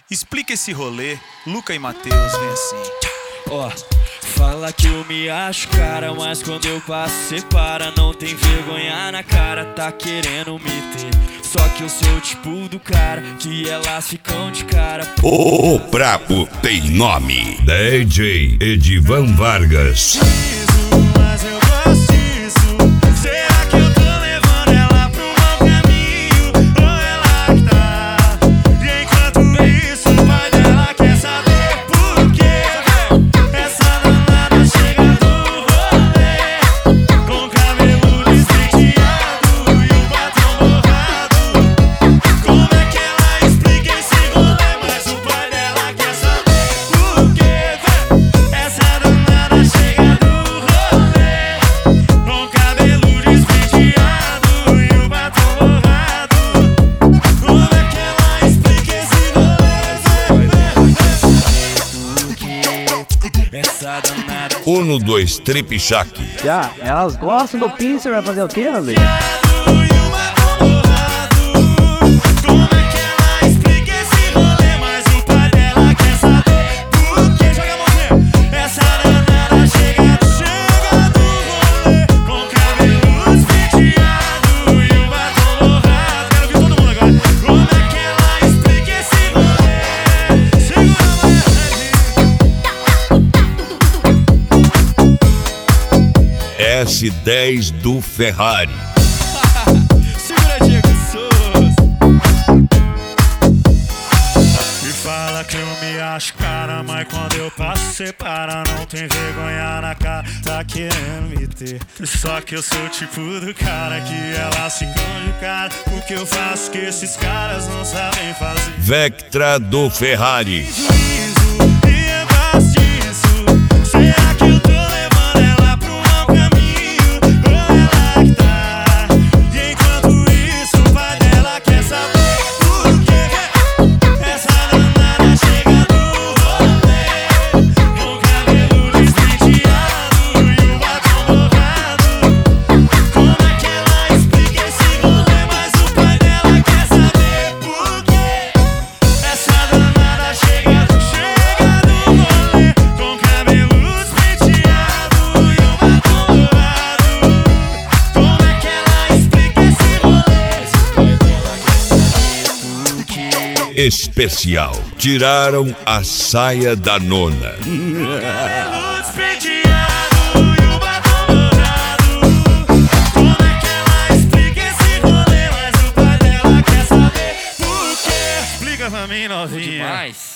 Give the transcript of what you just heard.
Explica esse rolê, Luca e Matheus, vem assim. Ó, fala que eu me acho cara, mas quando eu passo cê para. Não tem vergonha na cara, tá querendo me ter. Só que eu sou o tipo do cara que elas ficam de cara. O brabo tem nome, DJ Edivan Vargas. Mas eu gosto disso. Será que eu tô levando ela pro mau caminho? Ou ela que tá? E enquanto isso o pai dela quer saber por quê. Essa danada chega do rolê com cabelo despenteado e o batom borrado. Como é que ela explica esse rolê? Mas o pai dela quer saber por quê. Essa danada chega do com cabelo despenteado e o batom borrado. Como é que ela explica esse rolê? Essa danada 1, 2, 2, Tripichaque. Já, elas gostam do pincer, vai fazer o quê, Rodrigo? e o batom borrado. Como é que ela explica esse rolê? Mas o pai dela quer saber por quê. Joga a mãozinha. Essa danada chega do rolê com cabelo despenteado e o batom borrado. Quero ouvir todo mundo agora. Como é que ela explica esse rolê? Segura a mão. S10 do Ferrari. Segura, Diego Souza. E fala que eu me acho cara, mas quando eu passo cê para. Não tem vergonha na cara, tá querendo me ter. Só que eu sou o tipo do cara que ela se esconde o cara. O que eu faço que esses caras não sabem fazer. Vectra do Ferrari. Juízo, e eu gosto disso. Será que eu tô levando ela pro mau caminho? Ou ela que tá? E enquanto isso o pai dela quer saber por quê. Essa danada chega do rolê com cabelo despenteado e o batom borrado. Como é que ela explica esse rolê? Mas o pai dela quer saber por quê. Essa danada chega do rolê com cabelo despenteado e o batom borrado. Como é que ela explica esse rolê? Especial. Tiraram a saia da nona. Cabelo despenteado e o batom borrado. Como é que ela explica esse rolê? Mas o pai dela quer saber por quê. Explica pra mim, novinha. Demais.